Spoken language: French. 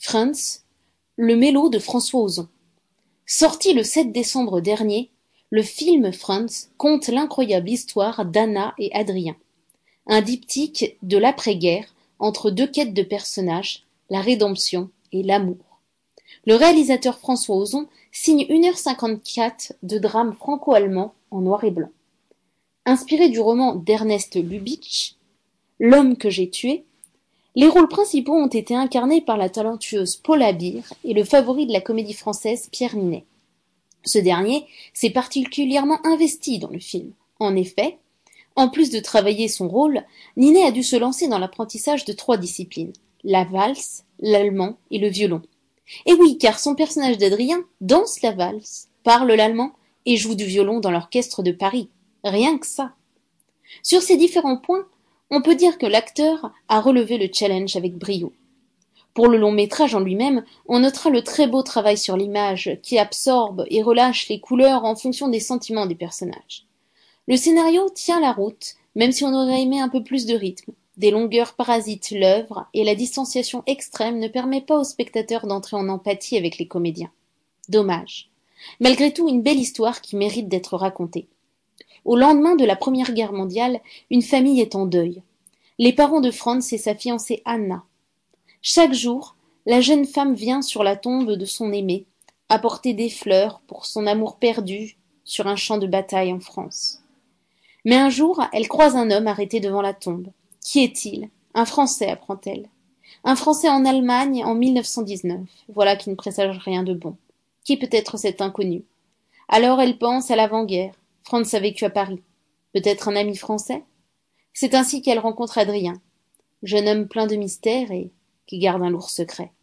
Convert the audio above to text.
Franz, le mélo de François Ozon. Sorti le 7 décembre dernier, le film Franz conte l'incroyable histoire d'Anna et Adrien, un diptyque de l'après-guerre entre deux quêtes de personnages, la rédemption et l'amour. Le réalisateur François Ozon signe 1h54 de drame franco-allemand en noir et blanc. Inspiré du roman d'Ernest Lubitsch, L'homme que j'ai tué, les rôles principaux ont été incarnés par la talentueuse Paula Beer et le favori de la comédie française Pierre Ninet. Ce dernier s'est particulièrement investi dans le film. En effet, en plus de travailler son rôle, Ninet a dû se lancer dans l'apprentissage de 3 disciplines, la valse, l'allemand et le violon. Et oui, car son personnage d'Adrien danse la valse, parle l'allemand et joue du violon dans l'orchestre de Paris. Rien que ça. Sur ces différents points, on peut dire que l'acteur a relevé le challenge avec brio. Pour le long métrage en lui-même, on notera le très beau travail sur l'image qui absorbe et relâche les couleurs en fonction des sentiments des personnages. Le scénario tient la route, même si on aurait aimé un peu plus de rythme. Des longueurs parasitent l'œuvre et la distanciation extrême ne permet pas aux spectateurs d'entrer en empathie avec les comédiens. Dommage. Malgré tout, une belle histoire qui mérite d'être racontée. Au lendemain de la Première Guerre mondiale, une famille est en deuil. Les parents de Franz et sa fiancée Anna. Chaque jour, la jeune femme vient sur la tombe de son aimé, apporter des fleurs pour son amour perdu sur un champ de bataille en France. Mais un jour, elle croise un homme arrêté devant la tombe. Qui est-il? Un Français, apprend-elle. Un Français en Allemagne en 1919. Voilà qui ne présage rien de bon. Qui peut être cet inconnu? Alors elle pense à l'avant-guerre. Franz a vécu à Paris. Peut-être un ami français? C'est ainsi qu'elle rencontre Adrien, jeune homme plein de mystères et qui garde un lourd secret.